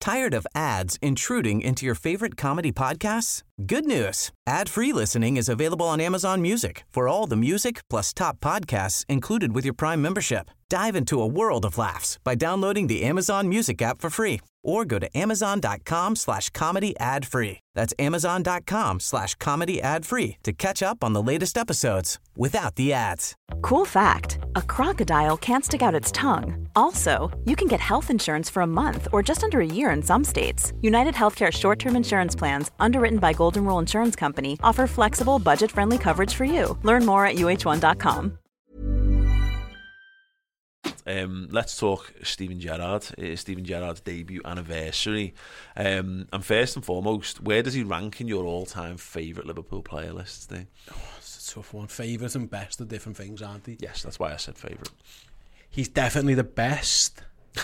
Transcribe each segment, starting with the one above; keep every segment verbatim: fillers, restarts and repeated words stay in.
Tired of ads intruding into your favorite comedy podcasts? Good news. Ad-free listening is available on Amazon Music for all the music plus top podcasts included with your Prime membership. Dive into a world of laughs by downloading the Amazon Music app for free or go to amazon.com slash comedy ad free. That's amazon.com slash comedy ad free to catch up on the latest episodes without the ads. Cool fact, a crocodile can't stick out its tongue. Also, you can get health insurance for a month or just under a year in some states. United Healthcare short-term insurance plans, underwritten by Golden Rule Insurance Company, offer flexible, budget-friendly coverage for you. Learn more at U H one dot com. Um, let's talk Steven Gerrard. It's Steven Gerrard's debut anniversary. Um, and first and foremost, where does he rank in your all-time favourite Liverpool player lists, Dave? Oh, it's a tough one. Favourite and best are different things, aren't they? Yes, that's why I said favourite. He's definitely the best.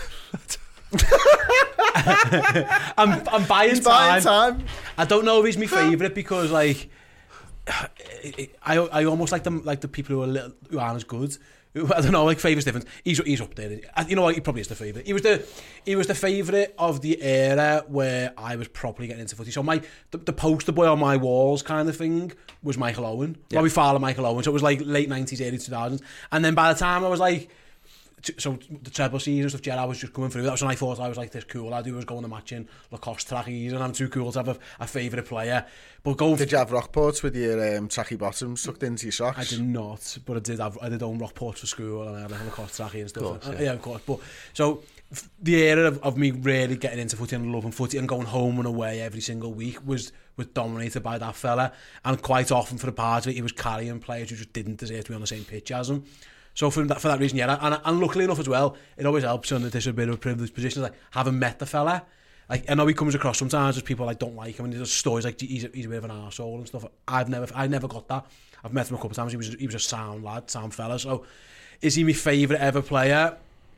I'm, I'm buying, he's time. buying time. I don't know if he's my favourite because, like, I I almost like them like the people who are little, who aren't as good. I don't know, like favourite's different. He's he's up there. You know what? He probably is the favourite. He was the he was the favourite of the era where I was properly getting into footy. So my the, the poster boy on my walls kind of thing was Michael Owen. Yeah. Robbie Fowler, Michael Owen. So it was like late nineties, early two thousands. And then by the time I was like, so the treble season stuff, Gerrard was just coming through. That was when I thought I was like this cool. I do was going to matching Lacoste trackies, and I'm too cool to have a, a favourite player. But go. Did you have Rockports with your um, tracky bottoms tucked into your socks? I did not, but I did have. I did own Rockports for school, and I had a Lacoste trackie and stuff. Of course, yeah. yeah, of course. But so the era of, of me really getting into footy and loving footy and going home and away every single week was was dominated by that fella. And quite often for the part of it, he was carrying players who just didn't deserve to be on the same pitch as him. So for that, for that reason, yeah, and, and luckily enough as well, it always helps on this a bit of a privileged position. Like having met the fella, like I know he comes across sometimes as people like don't like him, and there's stories like he's a, he's a bit of an arsehole and stuff. I've never, I never got that. I've met him a couple of times. He was he was a sound lad, sound fella. So, is he my favourite ever player?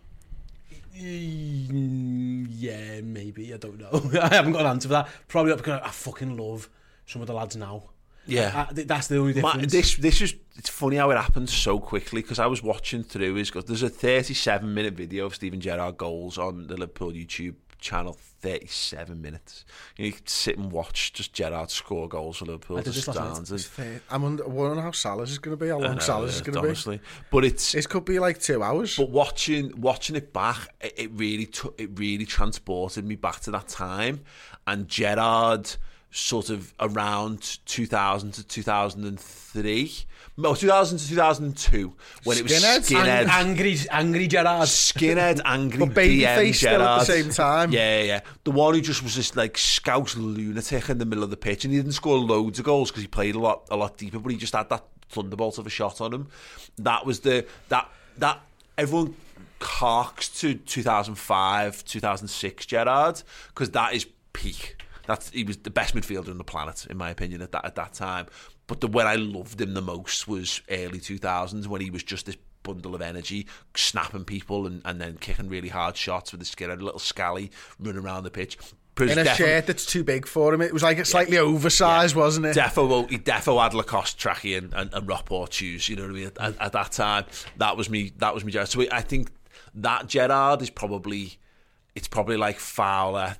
Yeah, maybe. I don't know. I haven't got an answer for that. Probably not because I fucking love some of the lads now. Yeah, I, that's the only difference. My, this this is it's funny how it happened so quickly because I was watching through his. There's a thirty-seven minute video of Steven Gerrard goals on the Liverpool YouTube channel. thirty-seven minutes. You know, you can sit and watch just Gerrard score goals for Liverpool. I did this last night. I'm wondering how Salah's is going to be. How long Salah's is going to be. Honestly, but it's it could be like two hours. But watching watching it back, it, it really took it really transported me back to that time, and Gerrard. Sort of around two thousand to two thousand three, no, two thousand to two thousand two, when it was Skinhead, skinhead, Ang- angry, angry Gerrard, skinhead, angry, but babyface still Gerrard. at the same time. Yeah, yeah, yeah. The one who just was this like scouse lunatic in the middle of the pitch, and he didn't score loads of goals because he played a lot, a lot deeper, but he just had that thunderbolt of a shot on him. That was the that that everyone carks to two thousand five, two thousand six Gerrard because that is peak. That's he was the best midfielder on the planet, in my opinion, at that at that time. But the when I loved him the most was early two thousands, when he was just this bundle of energy, snapping people and, and then kicking really hard shots with his skin, a little scally running around the pitch. In a shirt that's too big for him. It was like a slightly yeah, oversized, yeah. wasn't it? Defo, he defo had Lacoste trackie and, and, and Rockport shoes, you know what I mean? At, at that time, that was me. That was me. Gerrard. So I think that Gerrard is probably, it's probably like Fowler.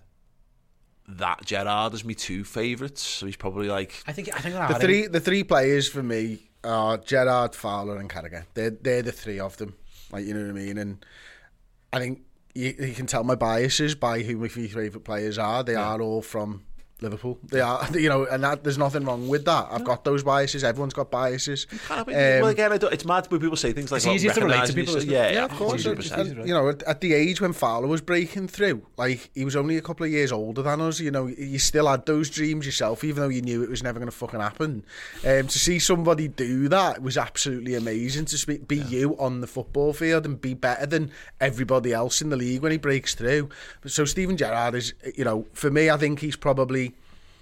That Gerrard is my two favourites, so he's probably like I think I think the three the three players for me are Gerrard, Fowler, and Carragher. They're they're the three of them, like you know what I mean. And I think you, you can tell my biases by who my three favourite players are. They yeah. are all from Liverpool. They are, you know, and that, there's nothing wrong with that. I've got those biases. Everyone's got biases. Um, well, again, I don't, it's mad when people say things like, it's easier to relate to people. Yeah, yeah, of course. And, you know, at, at the age when Fowler was breaking through, like he was only a couple of years older than us. You know, you still had those dreams yourself, even though you knew it was never going to fucking happen. Um, to see somebody do that was absolutely amazing. To speak, be yeah. you on the football field and be better than everybody else in the league when he breaks through. So Steven Gerrard is, you know, for me, I think he's probably,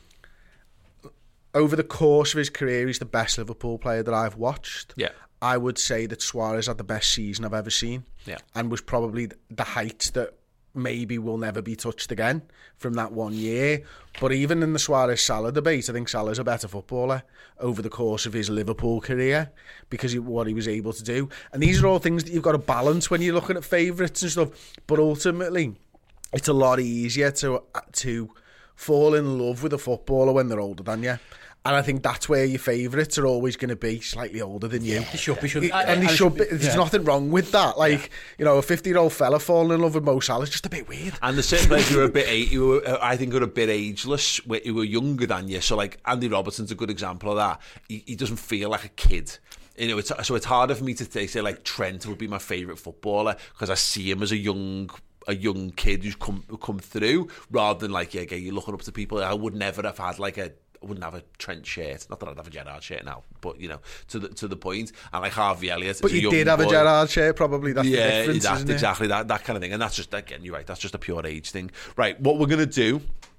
over the course of his career, he's the best Liverpool player that I've watched. Yeah. I would say that Suarez had the best season I've ever seen. Yeah. And was probably the heights that maybe will never be touched again from that one year. But even in the Suarez-Salah debate, I think Salah's a better footballer over the course of his Liverpool career because of what he was able to do. And these are all things that you've got to balance when you're looking at favourites and stuff. But ultimately, it's a lot easier to to fall in love with a footballer when they're older than you. And I think that's where your favourites are always going to be slightly older than you. They should be, should be. And they should be. There's yeah. nothing wrong with that. Like, yeah. you know, a fifty-year-old fella falling in love with Mo Salah is just a bit weird. And the certain players who are a bit, who were, I think, are a bit ageless, who were younger than you. So, like, Andy Robertson's a good example of that. He, he doesn't feel like a kid. You know, it's, so it's harder for me to say, say like, Trent would be my favourite footballer because I see him as a young a young kid who's come come through, rather than, like, yeah, you're looking up to people. I would never have had, like, a I wouldn't have a Trent shirt. Not that I'd have a Gerrard shirt now, but, you know, to the to the point. And like Harvey Elliott, but you did have boy. a Gerrard shirt, probably. That's yeah, the difference, that's isn't exactly it? that that kind of thing. And that's just, again, you're right. That's just a pure age thing. Right. What we're gonna do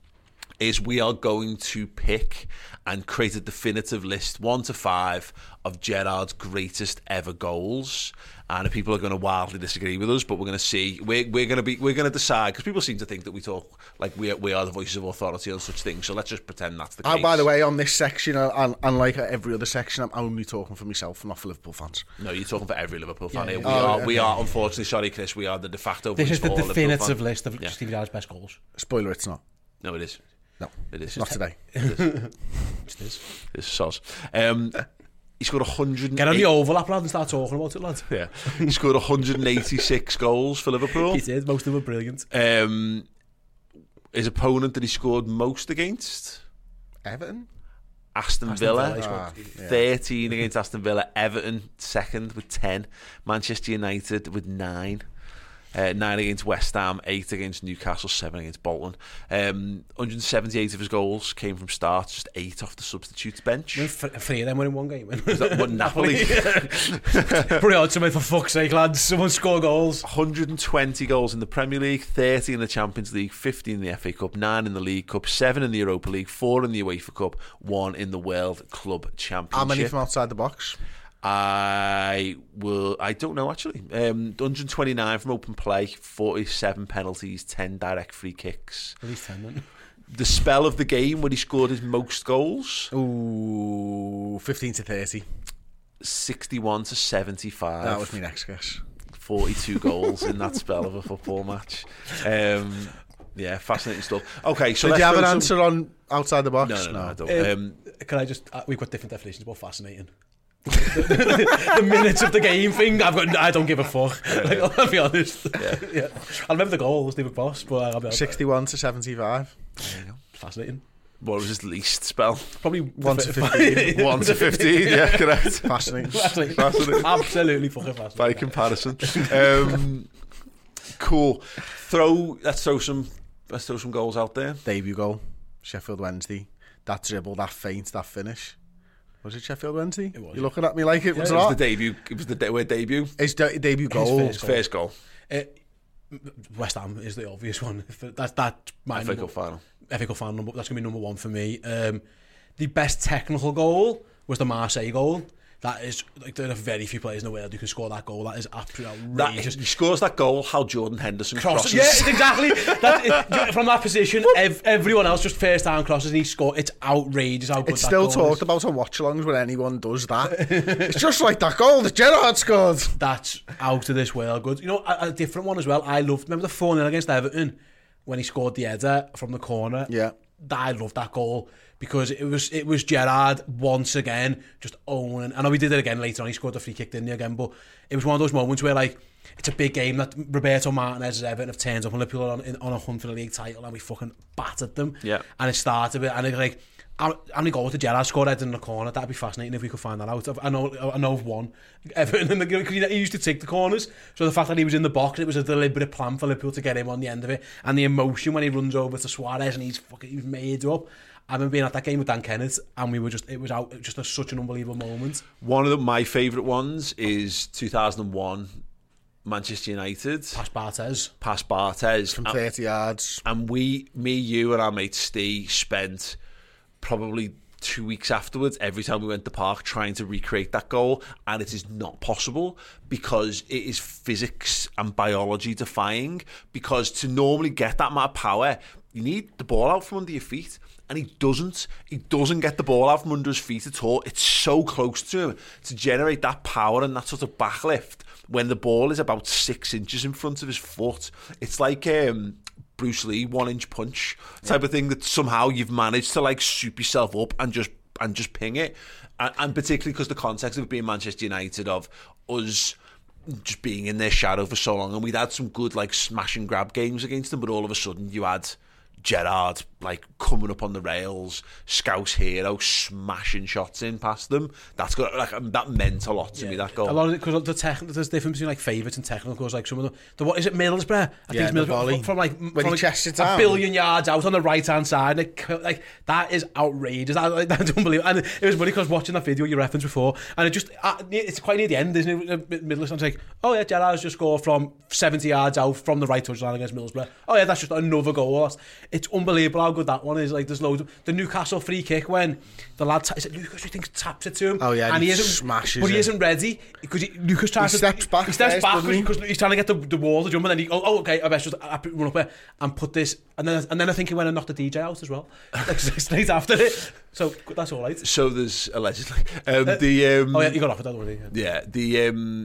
is we are going to pick and create a definitive list, one to five, of Gerrard's greatest ever goals. And people are going to wildly disagree with us, but we're going to see. We're, we're going to be. We're going to decide, because people seem to think that we talk like we are, we are the voices of authority on such things. So let's just pretend that's the case. Oh, by the way, on this section, and, and like every other section, I'm only talking for myself, not for Liverpool fans. No, you're talking for every Liverpool fan. Yeah, here. yeah. We oh, are. okay. We are. Unfortunately, sorry, Chris. We are the de facto. This is the definitive fan. list of yeah. Stevie Gerrard's best goals. Spoiler, it's not. No, it is. No, it is. Not today. It is. It is. It's soz. Um, he scored one hundred. Get on the overlap, lad, and start talking about it, lad. Yeah, he scored one hundred eighty-six goals for Liverpool. He did. Most of them were brilliant. Um, his opponent that he scored most against? Everton. Aston, Aston Villa, Villa ah, thirteen yeah. against Aston Villa. Everton second with ten. Manchester United with nine. Uh, nine against West Ham, eight against Newcastle, seven against Bolton. Um, one hundred seventy-eight of his goals came from starts, just eight off the substitutes bench. Three of them were in one game. Was that what, Napoli? Pretty odd to me, for fuck's sake, lads. Someone score goals. one hundred twenty goals in the Premier League, thirty in the Champions League, fifteen in the F A Cup, nine in the League Cup, seven in the Europa League, four in the UEFA Cup, one in the World Club Championship. How many from outside the box? I will. I don't know actually. Um, one hundred twenty-nine from open play, forty-seven penalties, ten direct free kicks. At least ten, then. The spell of the game when he scored his most goals. Ooh, fifteen to thirty. sixty-one to seventy-five. That was my next guess. forty-two goals in that spell of a football match. Um, yeah, fascinating stuff. Okay, so did let's you have an some... answer on outside the box? No, no, no, no. I don't. Um, Um, can I just? Uh, we've got different definitions about fascinating. the, the, the minutes of the game thing, I've got. I don't give a fuck. Yeah, like, yeah. I'll be honest. Yeah. yeah. I remember the goals, they were boss, but I'll be honest. sixty-one to seventy-five. There you go. Fascinating. What was his least spell? Probably one to fifteen. one to fifteen. Yeah, correct. Fascinating. Fascinating. Fascinating. Absolutely fucking fascinating. By comparison. Um, cool. Throw. Let's throw some. Let's throw some goals out there. Debut goal, Sheffield Wednesday. That dribble, that feint, that finish. Was it Sheffield Wednesday? It was. You're looking at me like it Yeah, was it not. was the debut. It was the de- word debut. His de- debut goal. first His first goal. Uh, West Ham is the obvious one. That's that. My F A Cup final. F A Cup final number. That's gonna be number one for me. Um, the best technical goal was the Marseille goal. That is, like, there are very few players in the world who can score that goal. That is absolutely outrageous. That, he scores that goal how Jordan Henderson Crosses. crosses. Yeah, exactly. That, from that position, ev- everyone else just first down crosses and he scores. It's outrageous how good It's that still goal talked is. about on watch-alongs when anyone does that. It's just like that goal that Gerrard scored. That's out of this world good. You know, a, a different one as well. I loved, remember the four nil against Everton when he scored the header from the corner? Yeah. I loved that goal because it was it was Gerrard once again just owning. I know he did it again later on. He scored the free kick, didn't he, again? But it was one of those moments where, like, it's a big game that Roberto Martinez's Everton have turned up and Liverpool on, on a hunt for the league title and we fucking battered them. Yeah. And it started with, and it, like, how many goals did Gerrard score in the corner? That'd be fascinating if we could find that out. I know, I know of one. Everton, because he used to take the corners. So the fact that he was in the box, it was a deliberate plan for Liverpool to get him on the end of it. And the emotion when he runs over to Suarez and he's fucking, he's made up. I remember being at that game with Dan Kennett, and we were just, it was out, just a, such an unbelievable moment. One of the, my favourite ones is two thousand one Manchester United. Past Barthez. Past Barthez. From and, thirty yards. And we, me, you and our mate Steve spent probably two weeks afterwards every time we went to the park trying to recreate that goal, and it is not possible because it is physics and biology defying, because to normally get that amount of power you need the ball out from under your feet, and he doesn't he doesn't get the ball out from under his feet at all. It's so close to him to generate that power and that sort of backlift when the ball is about six inches in front of his foot. It's like um Bruce Lee one inch punch type yeah. of thing that somehow you've managed to like soup yourself up and just and just ping it, and, and particularly because the context of it being Manchester United, of us just being in their shadow for so long, and we'd had some good like smash and grab games against them, but all of a sudden you had Gerrard like coming up on the rails, Scouse hero smashing shots in past them. That's got like that meant a lot to yeah. me, that goal. A lot of it, because the technical, there's difference between like favourites and technical goals. Like some of the, the what is it, Middlesbrough? I yeah, think it's Middlesbrough from, from like when from he like chests it a down. billion yards out on the right hand side. Like, like that is outrageous. That, like, that's unbelievable. And it was funny because watching that video you referenced before, and it just uh, it's quite near the end, isn't it? Middlesbrough, it's like, oh yeah, Gerrard's just scored from seventy yards out from the right touchline against Middlesbrough. Oh yeah, that's just another goal. It's unbelievable how good that one is. Like, there's loads of the Newcastle free kick when the lad t- is it Lucas who thinks taps it to him. Oh yeah, and he, he isn't smashes but he it. isn't ready because he, Lucas tries he to steps back he steps first, back he? because he's trying to get the, the wall to jump, and then he oh, oh okay I best just I run up there and put this, and then and then I think he went and knocked the D J out as well like straight after it. So that's all right. So there's allegedly um, uh, the um, oh yeah, you got off it, don't worry. Yeah, yeah the um,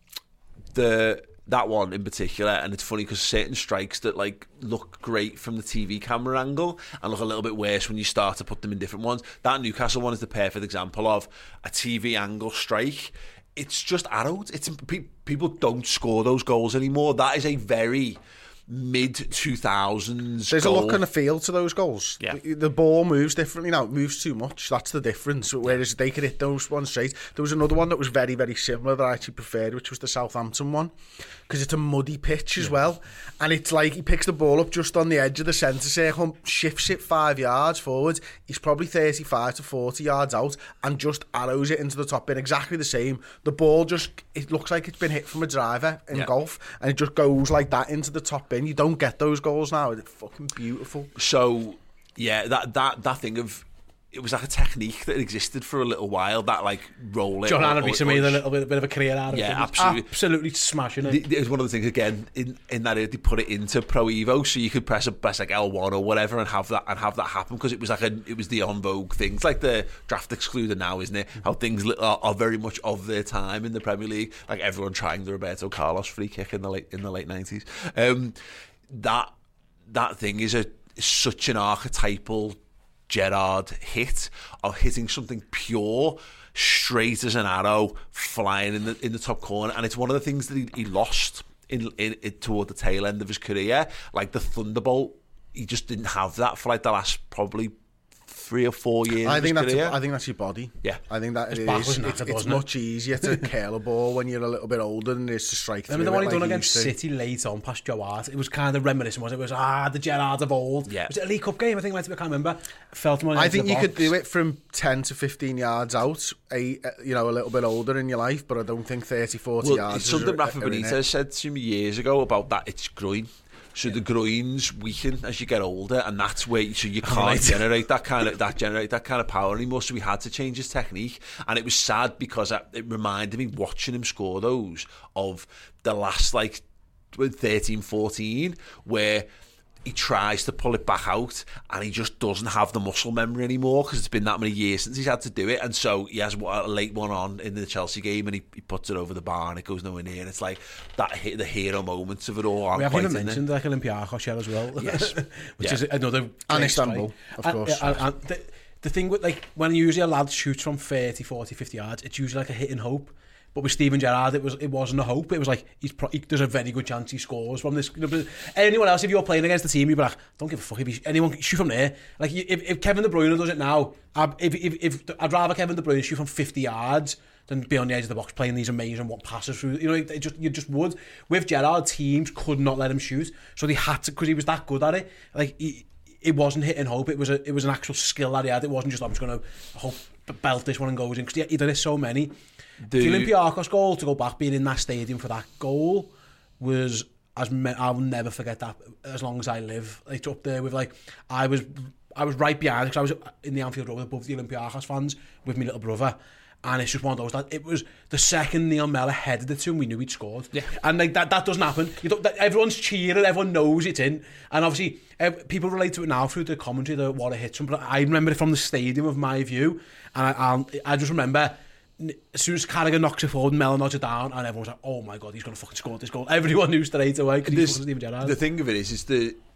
the that one in particular, and it's funny because certain strikes that like look great from the T V camera angle and look a little bit worse when you start to put them in different ones. That Newcastle one is the perfect example of a T V angle strike. It's just arrowed. It's pe- people don't score those goals anymore. That is a very mid two thousands There's goal. a look and a feel to those goals. Yeah. The, the ball moves differently now. It moves too much. That's the difference. Whereas they could hit those ones straight. There was another one that was very, very similar that I actually preferred, which was the Southampton one, because it's a muddy pitch as yeah. well. And it's like he picks the ball up just on the edge of the centre circle, shifts it five yards forward. He's probably thirty-five to forty yards out and just arrows it into the top bin. Exactly the same. The ball just, it looks like it's been hit from a driver in yeah. golf, and it just goes like that into the top bin. You don't get those goals now. It's fucking beautiful. So yeah, that that that thing of, it was like a technique that existed for a little while, that like roll it. John Hannaby to me a little bit, a bit of a career out of yeah, it. absolutely, absolutely smashing it. The, it was one of the things again in, in that they put it into Pro Evo, so you could press a press like L one or whatever and have that and have that happen, because it was like a it was the on vogue thing. It's like the draft excluder now, isn't it? How things are, are very much of their time in the Premier League. Like everyone trying the Roberto Carlos free kick in the late in the late nineties. Um, that that thing is a is such an archetypal Gerrard hit of hitting something pure, straight as an arrow, flying in the in the top corner, and it's one of the things that he, he lost in, in, in toward the tail end of his career. Like the Thunderbolt, he just didn't have that for like the last probably three or four years. I think of his that's career. a, I think that's your body. Yeah, I think that his it back is. was It's, knackered, it's much it? easier to curl a ball when you're a little bit older than it is to strike through. Remember the one he it done like against City late on past Joe Hart? It was kind of reminiscent, wasn't it? It was ah the Gerrard of old. Yeah. Was it a League Cup game? I think it might be, I can't remember. Felt him on I think you box. could do it from ten to fifteen yards out, a you know a little bit older in your life, but I don't think thirty, forty well, yards. It's something is Rafa Benitez said to me years ago about that. It's groin. So yeah. the groins weaken as you get older, and that's where you, so you can't right. generate that kind of that generate that kind of power anymore. So we had to change his technique, and it was sad because it reminded me watching him score those of the last like thirteen, fourteen, where he tries to pull it back out and he just doesn't have the muscle memory anymore because it's been that many years since he's had to do it. And so he has a late one on in the Chelsea game and he, he puts it over the bar and it goes nowhere near. And it's like that the hero moments of it all aren't we quite haven't in mentioned it. like Olympiakos here as well. Yes. Which yeah. is another and Istanbul, strike. of course. And, and, and the, the thing with like when usually a lad shoots from thirty, forty, fifty yards, it's usually like a hit and hope. But with Steven Gerrard, it was it wasn't a hope. It was like he's pro- he, there's a very good chance he scores from this. Anyone else, if you're playing against the team, you'd be like, don't give a fuck if he, anyone shoot from there. Like if, if Kevin De Bruyne does it now, I'd, if, if if I'd rather Kevin De Bruyne shoot from fifty yards than be on the edge of the box playing these amazing what passes through. You know, it just you just would. With Gerrard, teams could not let him shoot, so they had to because he was that good at it. Like he, it wasn't hit and hope. It was a it was an actual skill that he had. It wasn't just I'm just going to hope belt this one and goes in because he, he did it so many. The, the Olympiakos goal, to go back, being in that stadium for that goal was, as me, I'll never forget that as long as I live. It's up there with like, I was I was right behind because I was in the Anfield Road above the Olympiakos fans with my little brother. And it's just one of those that it was the second Neil Mellor headed it to him, we knew he'd scored. Yeah. And like that, that doesn't happen. You don't, that, everyone's cheering, everyone knows it's in. And obviously, ev- people relate to it now through the commentary, the what it hits them. But I remember it from the stadium of my view, and I, I, I just remember. As soon as Carragher knocks it forward, Mellor knocks it down, and everyone's like, "Oh my god, he's going to fucking score this goal." Everyone knew straight away because he's Steven Gerrard. The thing of it is, is the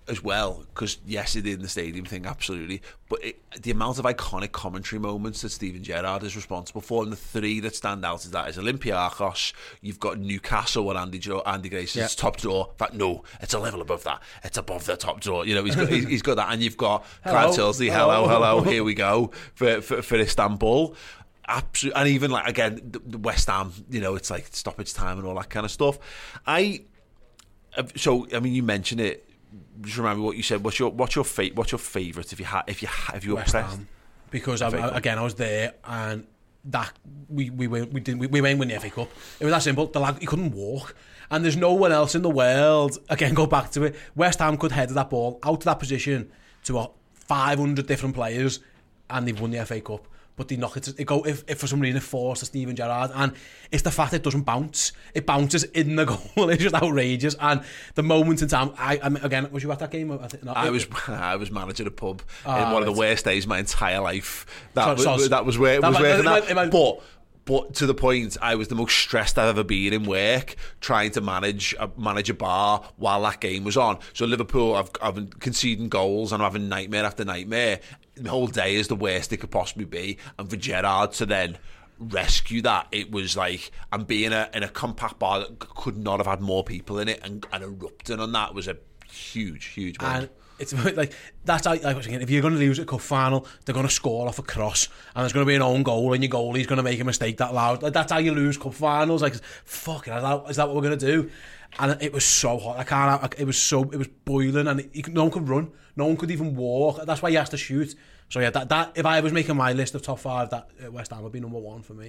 as well, because yes, it did in the stadium thing, absolutely, but it, the amount of iconic commentary moments that Steven Gerrard is responsible for, and the three that stand out is that is Olympiacos, you've got Newcastle where Andy Andy Grayson's yeah. top draw. In fact, no, it's a level above that. It's above the top draw. You know, he's got he's, he's got that, and you've got Clyde Tilsley. Hello, hello, here we go for for, for Istanbul. Absolutely, and even like again, the, the West Ham. You know, it's like stoppage time and all that kind of stuff. I so I mean, you mentioned it. Just remember what you said. What's your what's your fa- what's your favourite if you had if you ha- if you were West pressed? Ham, because I, I, again I was there and that we we were, we didn't we, we went win the F A Cup. It was that simple. The lad he couldn't walk, and there's no one else in the world. Again, go back to it. West Ham could head that ball out of that position to a five hundred different players, and they've won the F A Cup. But they knock it. To, it go if, if for some reason it falls to Steven Gerrard, and it's the fact it doesn't bounce. It bounces in the goal. It's just outrageous. And the moment in time, I, I mean, again, was you at that game? I, think, no, I it, was. I was managing a pub oh, in one of the worst days of my entire life. That so, was so, that was where it was. That, where that, that, but. But to the point, I was the most stressed I've ever been in work, trying to manage a, manage a bar while that game was on. So Liverpool, I've, I've conceding goals and I'm having nightmare after nightmare. The whole day is the worst it could possibly be. And for Gerrard to then rescue that, it was like, and being a, in a compact bar that could not have had more people in it, and, and erupting on that was a huge, huge moment. It's like that's how, like I was thinking, if you're going to lose a cup final, they're going to score off a cross, and there's going to be an own goal, and your goalie's going to make a mistake that loud. Like, that's how you lose cup finals. Like, fuck it, is that, is that what we're going to do? And it was so hot. I can't. It was so. It was boiling, and it, no one could run. No one could even walk. That's why he has to shoot. So yeah, that that if I was making my list of top five, that uh, West Ham would be number one for me.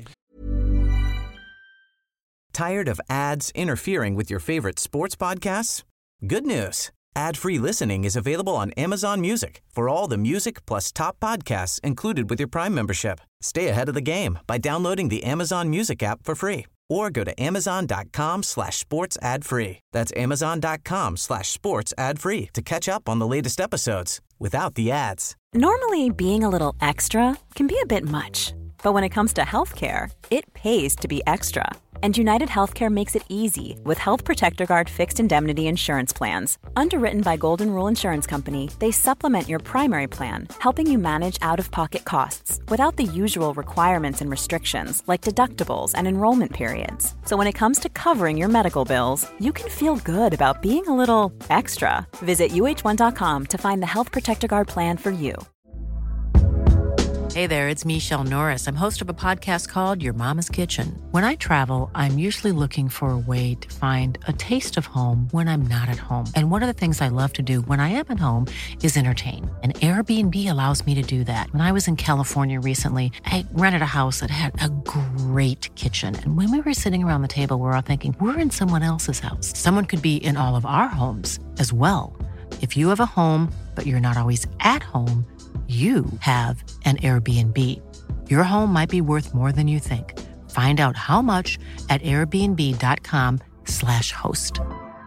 Tired of ads interfering with your favorite sports podcasts? Good news. Ad-free listening is available on Amazon Music for all the music plus top podcasts included with your Prime membership. Stay ahead of the game by downloading the Amazon Music app for free or go to amazon.com slash sports ad free. That's amazon.com slash sports ad free to catch up on the latest episodes without the ads. Normally, being a little extra can be a bit much, but when it comes to healthcare, it pays to be extra. And United Healthcare makes it easy with Health Protector Guard fixed indemnity insurance plans. Underwritten by Golden Rule Insurance Company, they supplement your primary plan, helping you manage out-of-pocket costs without the usual requirements and restrictions like deductibles and enrollment periods. So when it comes to covering your medical bills, you can feel good about being a little extra. Visit U H one dot com to find the Health Protector Guard plan for you. Hey there, it's Michelle Norris. I'm host of a podcast called Your Mama's Kitchen. When I travel, I'm usually looking for a way to find a taste of home when I'm not at home. And one of the things I love to do when I am at home is entertain. And Airbnb allows me to do that. When I was in California recently, I rented a house that had a great kitchen. And when we were sitting around the table, we were all thinking, we're in someone else's house. Someone could be in all of our homes as well. If you have a home, but you're not always at home, you have an Airbnb. Your home might be worth more than you think. Find out how much at airbnb.com slash host.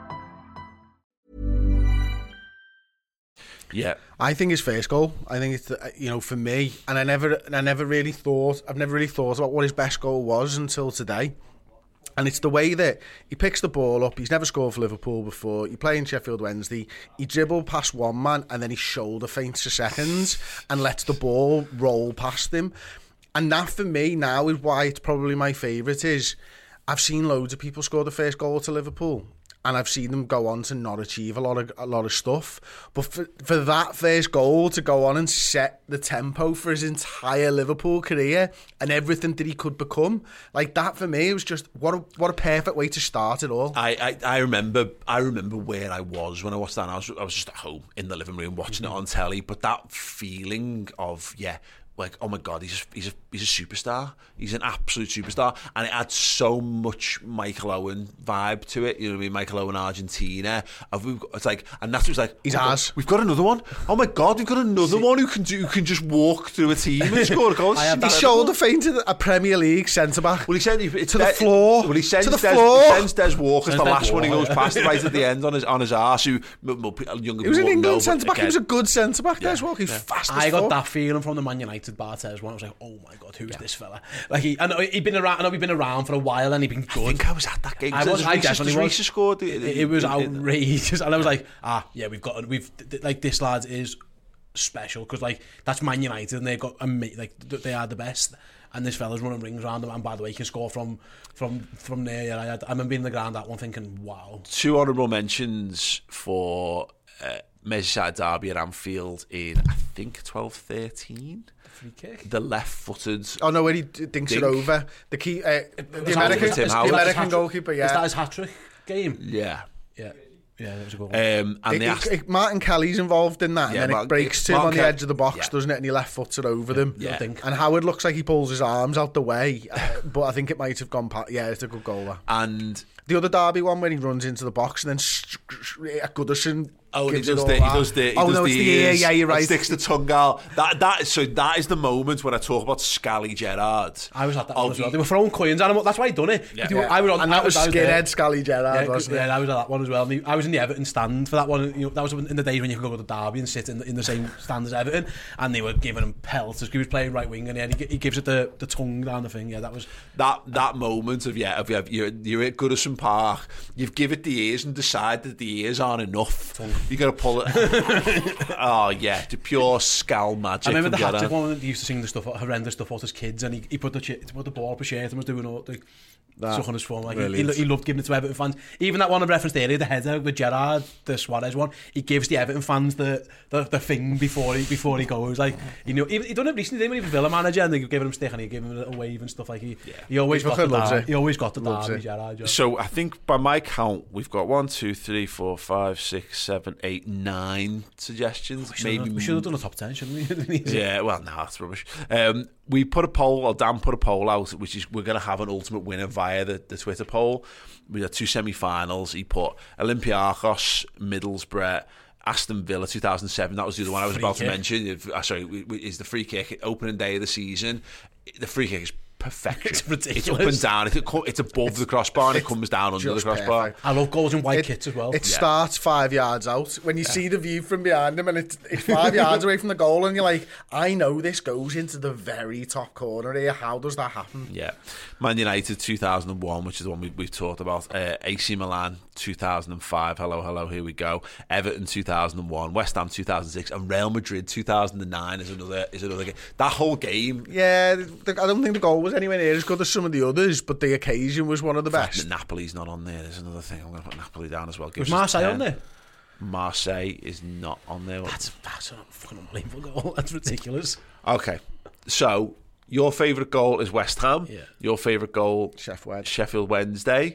Yeah. I think his first goal, I think it's, you know, for me, and I never, I never really thought, I've never really thought about what his best goal was until today. And it's the way that he picks the ball up. He's never scored for Liverpool before. You play in Sheffield Wednesday. He dribbled past one man and then he shoulder feints for seconds and lets the ball roll past him. And that for me now is why it's probably my favourite. Is I've seen loads of people score the first goal to Liverpool, and I've seen them go on to not achieve a lot of a lot of stuff. But for, for that first goal to go on and set the tempo for his entire Liverpool career and everything that he could become, like that for me, it was just what a, what a perfect way to start it all. I, I, I remember I remember where I was when I watched that. I was I was just at home in the living room watching mm-hmm. it on telly. But that feeling of yeah. like, oh my God, he's a, he's a he's a superstar. He's an absolute superstar, and it adds so much Michael Owen vibe to it. You know what I mean? Michael Owen, Argentina. It's like, and that's what's like. He's oh ours. We've got another one. Oh my God, we've got another one who can do who can just walk through a team and score goals. He shoulder feinted a Premier League centre back. Well, he sent it's to the floor. Well, he sends to the Des, floor. He sends Des Walker, the last Des one he goes Walker. past right at the end on his on his arse. Who younger He was an people England know, centre back. again, He was a good centre back. Yeah, Des Walker. He's yeah. fast. I as got fuck. that feeling from the Man United United Barthez one, I was like, oh my god, who's yeah. this fella? Like he, I know he'd been around. I know he'd been around for a while, and he'd been good. I think I was at that game. I was. I definitely was. Scored. It, it was outrageous, and I was like, ah, yeah, we've got, we've like this lad is special because like that's Man United, and they've got like they are the best. And this fella's running rings around him, and by the way, he can score from from from there. Yeah, I, had, I remember being in the ground that one, thinking, "Wow." Two honourable mentions for uh, Merseyside derby at Anfield in I think twelve thirteen. The free kick, the left-footed. Oh no, when he dinks it over the key, uh, the American, Tim the American goalkeeper. Yeah, is that his hat-trick game? Yeah, yeah. Yeah, that was a good one. Um, and it, asked, it, it, Martin Kelly's involved in that, yeah, and then Martin, it breaks to him on the edge of the box, yeah. doesn't it? And he left foots it over them. Yeah. And Howard looks like he pulls his arms out the way, uh, but I think it might have gone past. Yeah, it's a good goal there. And the other derby one when he runs into the box and then Goodison. Oh, and he does the, he does the, he oh does no, the it's the ear. Yeah, you're right. Sticks the tongue out. That, that, so that is the moment when I talk about Scally Gerrard. I was at that one as well. They were throwing coins at him. That's why he done it. Yeah. Yeah. I was on, and that was skinhead Scally Gerrard, yeah, wasn't yeah, it? Yeah, I was at that one as well. I was in the Everton stand for that one. You know, that was in the days when you could go to Derby and sit in the, in the same stand as Everton, and they were giving him pelts. He was playing right wing, and yeah, he, he gives it the, the tongue down the thing. Yeah, that was that that moment of yeah, of, you're you're at Goodison Park. You've given it the ears and decided that the ears aren't enough. Tongue. You got to pull it. Oh yeah, the pure Scal magic. I remember the hat-trick one when he used to sing the stuff, horrendous stuff out as kids, and he, he put the he put the ball up his shirt and was doing all the stuff on his phone. Like he, he, he loved giving it to Everton fans. Even that one I referenced earlier, the header with Gerrard, the Suarez one, he gives the Everton fans the the, the thing before he before he goes. Like you know, he, he done it recently when he was Villa manager, and they gave him stick and he gave him a wave and stuff. Like he yeah. he always got the derby, he always got the derby, Gerrard. So I think by my count, we've got one, two, three, four, five, six, seven, eight, nine suggestions. We Maybe have, we should have done a top ten, shouldn't we? Yeah, well, no, that's rubbish. Um, we put a poll, or Dan put a poll out, which is we're going to have an ultimate winner via the, the Twitter poll. We had two semi-finals. He put Olympiacos, Middlesbrough, Aston Villa two thousand seven. That was the other one I was free about kick. to mention. Sorry, is the free kick opening day of the season. The free kick is perfection. It's ridiculous. It's up and down. It's, it's above the crossbar and it comes down under the crossbar. Perfect. I love goals in white it, kits as well. It yeah. starts five yards out. When you yeah. see the view from behind him and it's, it's five yards away from the goal and you're like, I know this goes into the very top corner here. How does that happen? Yeah. Man United two thousand one, which is the one we, we've talked about. Uh, A C Milan two thousand five. Hello, hello, here we go. Everton two thousand one. West Ham two thousand six. And Real Madrid two thousand nine is another, is another game. That whole game. Yeah, the, I don't think the goal was anywhere near as good as some of the others, but the occasion was one of the best. Napoli's not on there. There's another thing. I'm going to put Napoli down as well. Was Marseille on there? Marseille is not on there. That's, that's a fucking unbelievable goal. That's ridiculous. Okay, so your favourite goal is West Ham. Yeah. Your favourite goal, Sheff Wed. Sheffield Wednesday.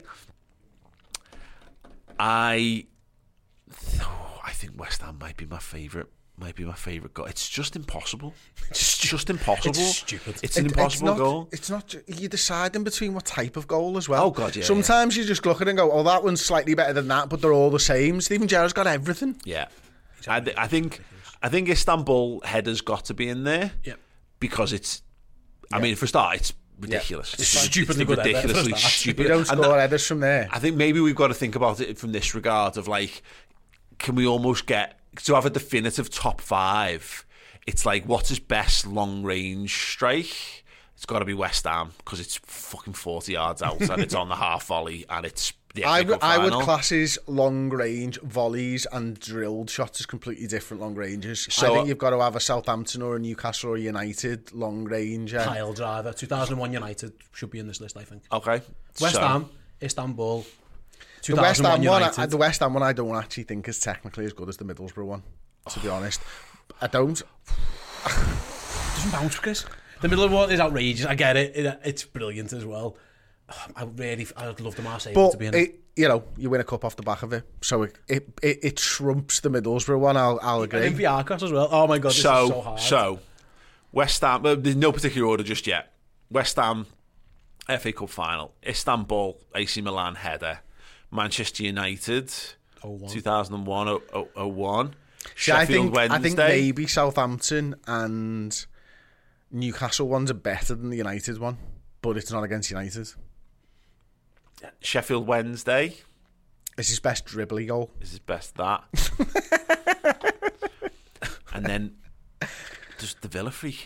I, oh, I think West Ham might be my favourite. Might be my favourite goal. It's just impossible. It's just impossible. It's stupid. It's an it, impossible it's not, goal. It's not. You're deciding between what type of goal as well. Oh God, yeah. Sometimes yeah. you just look at it and go, "Oh, that one's slightly better than that," but they're all the same. Steven Gerrard's got everything. Yeah, I, th- I think. I think Istanbul header's got to be in there. Yeah, because it's. I yeah. mean, for a start, it's ridiculous. Yeah. It's, it's stupidly it's ridiculously stupid. We don't score headers from there. I think maybe we've got to think about it from this regard of like, can we almost get to have a definitive top five? It's like, what's his best long range strike? It's got to be West Ham because it's fucking forty yards out and it's on the half volley and it's the I, w- I would final. class his long range volleys and drilled shots as completely different long ranges. So, I think you've got to have a Southampton or a Newcastle or a United long range. Uh, Pile driver. two thousand one United should be in this list, I think. Okay. West so, Ham, Istanbul. The West Ham one, I, the West Ham one, I don't actually think is technically as good as the Middlesbrough one. To be honest, I don't. Doesn't bounce, Chris. The middle one is outrageous. I get it. it it's brilliant as well. I really, I'd love the Marseille but to be in it. it. You know, you win a cup off the back of it, so it it, it, it trumps the Middlesbrough one. I'll, I'll agree. And Olympiacos as well. Oh my god, this so, is so hard. So, West Ham. Well, there's no particular order just yet. West Ham, F A Cup final. Istanbul, A C Milan header. Manchester United, two thousand one oh one. Sheffield I think, Wednesday. I think maybe Southampton and Newcastle ones are better than the United one, but it's not against United. Sheffield Wednesday. It's his best dribbly goal. Is his best that. And then just the Villa free kick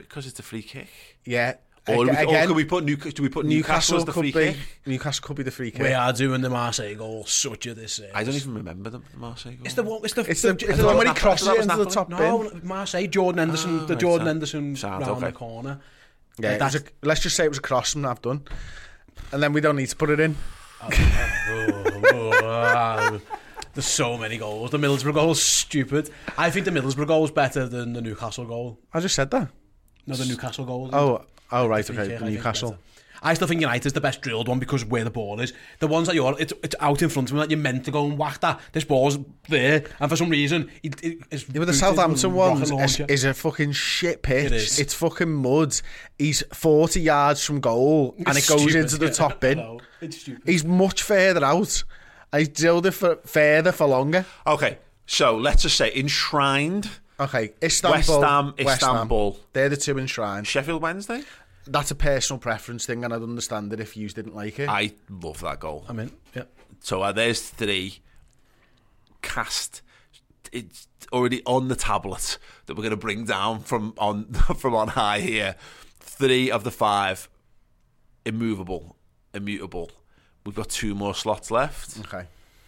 Because it's a free kick. Yeah. Or, Ag- we, again, or can we put New, do we put Newcastle, Newcastle as the could free be, kick? Newcastle could be the free kick. We are doing the Marseille goal such a disservice. I don't even remember the, the Marseille goal. It's the one. It's the. It's the, the, it's the one when he Napoli. crosses That it was into the Napoli. top no, bin. Marseille, Jordan Henderson, Oh, the right, Jordan so- Henderson sound, round okay. the corner. Yeah, Like it was a, let's just say it was a cross and I've done. And then we don't need to put it in. Oh, oh, oh, there's so many goals. The Middlesbrough goal is stupid. I think the Middlesbrough goal is better than the Newcastle goal. I just said that. No, the Newcastle goal. Oh, oh right, Free okay, kick, the I think Newcastle. better. I still think United's the best drilled one because where the ball is. The ones that you're, it's, it's out in front of me that you're meant to go and whack that. This ball's there, and for some reason, it, it, it's Yeah, but the booted Southampton with a one rocket is, launcher. is a fucking shit pitch. It is. It's fucking mud. He's forty yards from goal and It's it goes stupid, into the yeah. top bin. No, it's stupid. He's much further out. He's drilled it for further for longer. Okay, so let's just say enshrined Okay, Istanbul. West Ham, West Ham. Istanbul. They're the two enshrined. Sheffield Wednesday. That's a personal preference thing, and I'd understand it if you didn't like it. I love that goal. I'm in. Yeah. So uh, there's three cast. It's already on the tablet that we're going to bring down from on from on high here. Three of the five immovable, immutable. We've got two more slots left. Okay.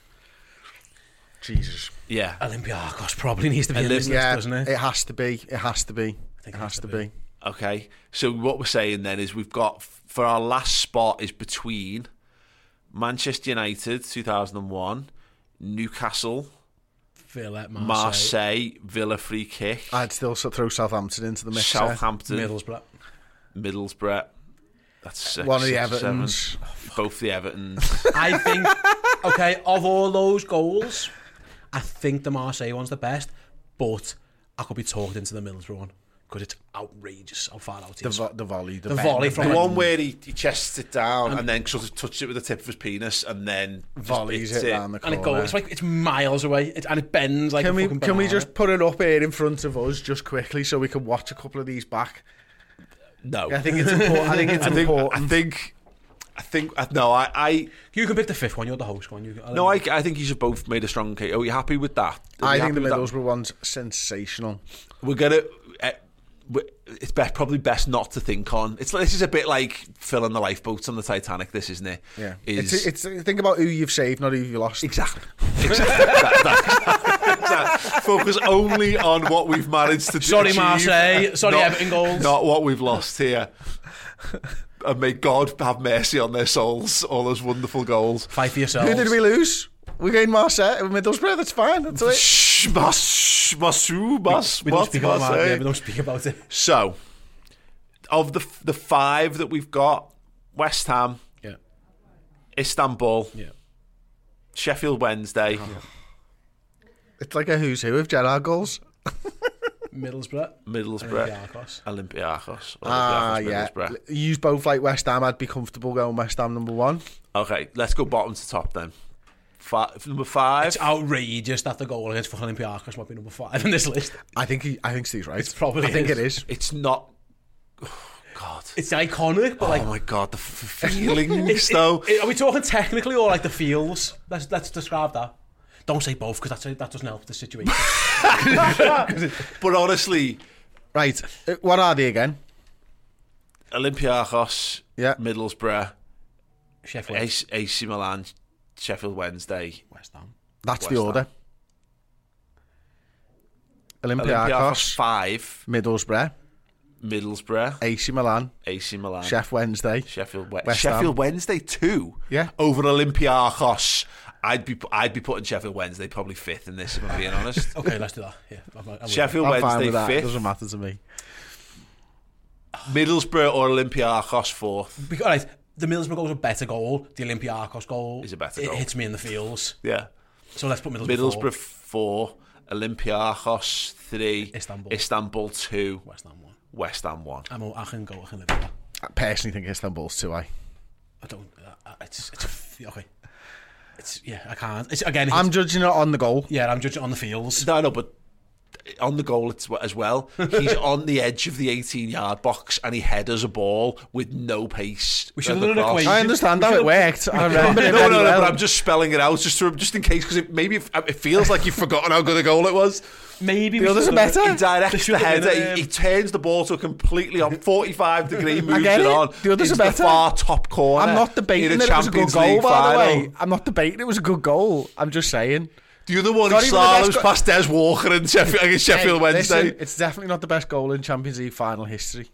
Jesus. Yeah. Olympiacos probably needs to be in this list, Yeah, doesn't it? it has to be. It has to be. think It it has has to to be. Okay. So what we're saying then is we've got for our last spot is between Manchester United two thousand one, Newcastle, Villa, Marseille, Marseille, Villa free kick, I'd still so- throw Southampton into the mix. there. Southampton, Middlesbrough. Middlesbrough. That's six, One of the six, seven. Evertons. Both the Evertons. I think, okay, of all those goals, I think the Marseille one's the best, but I could be talked into the Middlesbrough one because it's outrageous how far out he The, is. vo- the volley. The, The bend, volley the from The bend. one where he, he chests it down and then sort of touches it with the tip of his penis and then just volleys hits it round the and corner. it goes, it's like it's miles away, it, and it bends like Can a we fucking can we banana. just put it up here in front of us just quickly so we can watch a couple of these back? No. I think it's important. I think it's I think, important. I think, I think, I- no, I, I, You can pick the fifth one. You're the host one. You, no, I, I think you both made a strong case. Are we happy with that? Are I we think the happy with that? Middlesbrough one's sensational. We're gonna. Uh, we- it's best, probably best not to think on. It's this is a bit like filling the lifeboats on the Titanic. This isn't it? Yeah, Is, it's it's think about who you've saved, not who you've lost. exactly. exactly. That- that- exactly. Focus only on what we've managed to do. Sorry, achieve, Marseille. Sorry, not, Everton goals. Not what we've lost here. And may God have mercy on their souls. All those wonderful goals. Fight for yourselves. Who did we lose? We gained Marseille, Middlesbrough. That's fine. That's it. Shh, mas, masu, mas, We don't what, speak about Marseille? it. Yeah, we don't speak about it. So, of the the five that we've got, West Ham, Yeah. Istanbul, Yeah. Sheffield Wednesday, It's like a who's who of Gerrard goals. Middlesbrough. Middlesbrough, Olympiacos. Olympiacos. Ah, Olympiacos, yeah. Middlesbrough. Use both like West Ham. I'd be comfortable going West Ham number one. Okay, let's go bottom to top then. Five, number five. It's outrageous that the goal against fucking Olympiacos might be number five in this list. I think he, I think Steve's right. It's probably I think is. it is. It's not. Oh, God. It's iconic, but Oh like, my God, the f- feelings though. It- are we talking technically or like the feels? Let's let's describe that. Don't say both because that that doesn't help the situation. But honestly, Right. Uh, What are they again? Olympiacos, Yeah. Middlesbrough, Sheffield, A C A C Milan, Sheffield Wednesday, West Ham. That's West the order. Olympiacos Olympiacos, five, Middlesbrough, Middlesbrough, A C Milan, A C Milan, Chef Wednesday. Sheffield, we- West Ham. Sheffield Wednesday two. Yeah. Over Olympiacos. I'd be I'd be putting Sheffield Wednesday probably fifth in this if I'm being honest. Okay, let's do that. Yeah, I'm, I'm with Sheffield I'm fine Wednesday with that. It fifth, doesn't matter to me. Middlesbrough or Olympiacos fourth. you. Because, right, the Middlesbrough goal is a better goal. The Olympiacos goal Is a better it goal. hits me in the feels. Yeah. So let's put Middlesbrough. Middlesbrough four. four, Olympiacos three, Istanbul. Istanbul two, West Ham one. West Ham one. I'm, I can go. I can live with that. I personally think Istanbul's too high. I don't. Uh, it's it's okay. It's yeah. I can't. It's again. It's, I'm judging it on the goal. yeah. I'm judging on the feels. No, no, but on the goal as well. He's on the edge of the eighteen-yard box and he headers a ball with no pace. We should have done an equation. I understand how it worked. I remember it No, very no, no, well. but I'm just spelling it out just to, just in case, because it, maybe it, it feels like you've forgotten how good a goal it was. Maybe The we others should are have- better. He directs the header. been, um, He, he turns the ball to a completely on forty-five degree, moves get it it. on. The others into are the better. far top corner. I'm not in debating a that it was a good Champions goal, League by the final. way. I'm not debating it was a good goal. I'm just saying. The other one, Not he even the best slaloms go- past Des Walker in Sheffield, against Sheffield Hey, Wednesday. listen, it's definitely not the best goal in Champions League final history.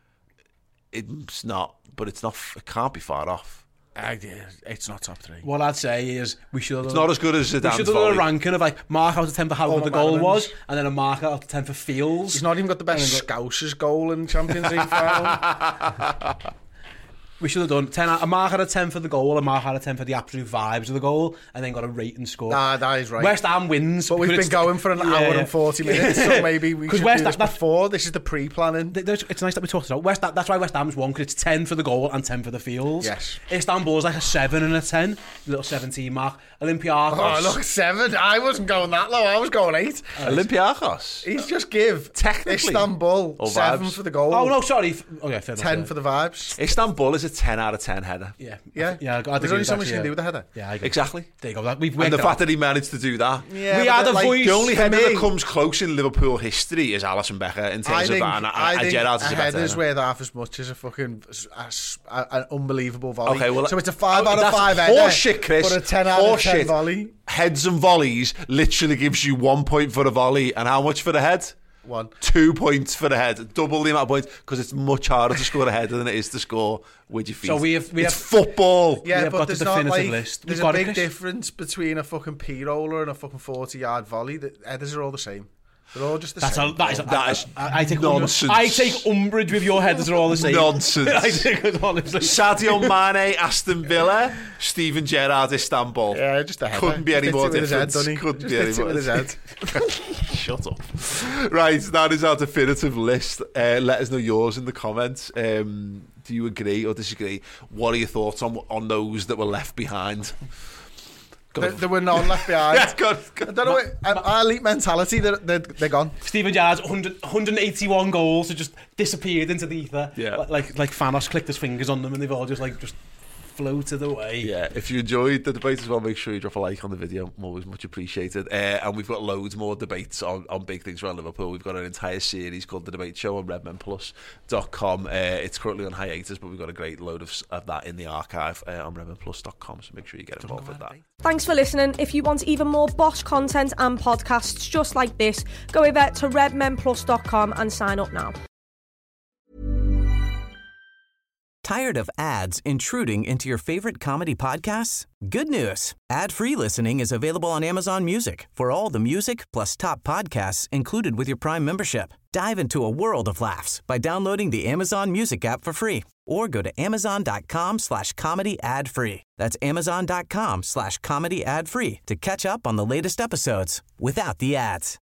It's not, but it's not. It can't be far off. Uh, yeah, it's not top three. What I'd say is we should have It's done, not as good as we Zidane's should have done a volley. ranking of like mark out of ten for how All good the the goal Madamans. was, and then a mark out of ten for feels. He's not even got the best And then Scousers goal in Champions League final. We should have done ten, a mark out of ten for the goal, a mark out of ten for the absolute vibes of the goal, and then got a rate and score. Nah, that is right. West Ham wins. But we've because been it's- going for an Yeah, hour yeah. and forty minutes, so maybe we 'Cause should West do this Ham- that- before. This is the pre-planning. Th- there's- It's nice that we talked about West. That's why West Ham's won, because it's ten for the goal and ten for the fields. Yes. Istanbul's like a seven and a ten, little seventeen mark. Olympiacos. Oh, look, seven. I wasn't going that low. I was going eight. Olympiacos. He's just give Technically. Istanbul Or seven vibes. for the goal. Oh no, sorry. F- Okay, fair enough, ten yeah. for the vibes. Istanbul is a ten out of ten header. Yeah, Yeah, yeah. I, I There's agree only with so that, much you yeah. can do with the header. Yeah, I agree. Exactly. There you go. That, we've And the worked fact out. that he managed to do that. Yeah, We but had a like, voice. The only for header me- that comes close in Liverpool history is Alisson Becker in I terms think, of that. And, and, I and think Gerrard's is a a better header's header. worth half as much as a fucking a, a, an unbelievable volley. Okay, well, so it's a five oh, out of that's five header, horseshit, Chris. but a ten out of ten Horseshit. volley. Heads and volleys literally gives you one point for the volley, and how much for the head? One. Two points for the head, double the amount of points, because it's much harder to score a header than it is to score with your feet. So we have- we it's have- football. Yeah, have but got the there's not definitive like list. there's We've a got it, big Chris. difference between a fucking P roller and a fucking forty yard volley. The headers are all the same. They're all just the That's same. a, that is, That is I, I take nonsense. Umbrage, I take umbrage with your headers are all the same. Nonsense. I take it honestly. Sadio Mane, Aston Villa, Steven Gerrard, Istanbul. Yeah, just a header. Couldn't be Just any hits more it with his head, different. doesn't he? Couldn't Just be any hits it more. with his head. Shut up. Right, that is our definitive list. Uh, let us know yours in the comments. Um, do you agree or disagree? What are your thoughts on on those that were left behind? Go There, on. there were none left behind. Yeah, go on, go I on. don't know. what- Our, our elite mentality, they're, they're, they're gone. Steven Gerrard's one hundred, one hundred eighty-one goals have just disappeared into the ether. Yeah. Like, like like Thanos clicked his fingers on them and they've all just like just floated away. Yeah, if you enjoyed the debate as well, make sure you drop a like on the video. Always much appreciated. Uh, and we've got loads more debates on, on big things around Liverpool. We've got an entire series called The Debate Show on redmen plus dot com. Uh, it's currently on hiatus, but we've got a great load of, of that in the archive uh, on redmen plus dot com, so make sure you get involved with that. Thanks for listening. If you want even more Bosch content and podcasts just like this, go over to redmen plus dot com and sign up now. Tired of ads intruding into your favorite comedy podcasts? Good news. Ad-free listening is available on Amazon Music for all the music plus top podcasts included with your Prime membership. Dive into a world of laughs by downloading the Amazon Music app for free or go to amazon.com slash comedy ad free. That's amazon.com slash comedy ad free to catch up on the latest episodes without the ads.